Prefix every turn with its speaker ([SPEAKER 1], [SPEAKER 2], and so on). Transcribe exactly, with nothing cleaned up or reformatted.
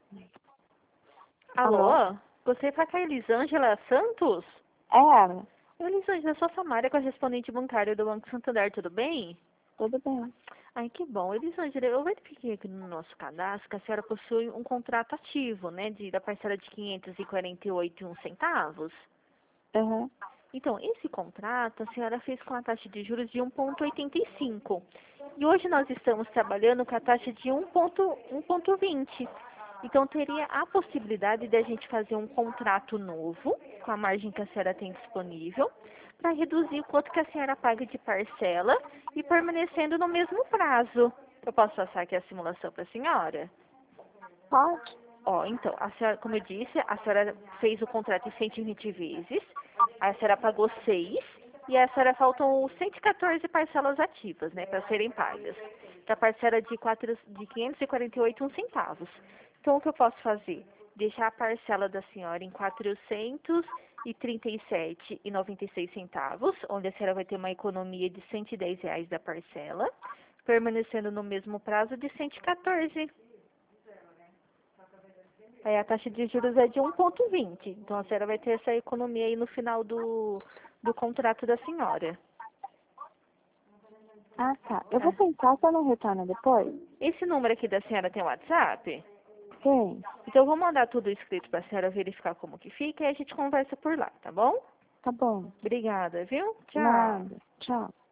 [SPEAKER 1] Alô?
[SPEAKER 2] Alô? Gostaria de falar com a Elisângela Santos?
[SPEAKER 1] É ela.
[SPEAKER 2] Oi, Elisângela, eu sou a Samária, correspondente bancária do Banco Santander, tudo bem?
[SPEAKER 1] Tudo bem.
[SPEAKER 2] Ai, que bom. Elisângela, eu verifiquei aqui no nosso cadastro que a senhora possui um contrato ativo, né, de, da parcela de quinhentos e quarenta e oito e um centavos.
[SPEAKER 1] Uhum.
[SPEAKER 2] Então, esse contrato a senhora fez com a taxa de juros de um vírgula oitenta e cinco. E hoje nós estamos trabalhando com a taxa de um vírgula vinte. Então, teria a possibilidade de a gente fazer um contrato novo, com a margem que a senhora tem disponível, para reduzir o quanto que a senhora paga de parcela e permanecendo no mesmo prazo. Eu posso passar aqui a simulação para a senhora?
[SPEAKER 1] Pode?
[SPEAKER 2] Ó, então, a senhora, como eu disse, a senhora fez o contrato em cento e vinte vezes, a senhora pagou seis, e a senhora faltam cento e quatorze parcelas ativas, né, para serem pagas. Da parcela de, quatro, de quinhentos e quarenta e oito e um centavos. Então, o que eu posso fazer? Deixar a parcela da senhora em quatrocentos e trinta e sete e noventa e seis centavos, onde a senhora vai ter uma economia de cento e dez reais da parcela, permanecendo no mesmo prazo de cento e quatorze. Aí a taxa de juros é de um vírgula vinte. Então a senhora vai ter essa economia aí no final do, do contrato da senhora.
[SPEAKER 1] Ah, tá. Eu vou
[SPEAKER 2] É.
[SPEAKER 1] pensar se eu não retorno depois.
[SPEAKER 2] Esse número aqui da senhora tem WhatsApp?
[SPEAKER 1] Sim.
[SPEAKER 2] Então eu vou mandar tudo escrito para a senhora verificar como que fica e a gente conversa por lá, tá bom?
[SPEAKER 1] Tá bom.
[SPEAKER 2] Obrigada, viu? Tchau.
[SPEAKER 1] Nada. Tchau.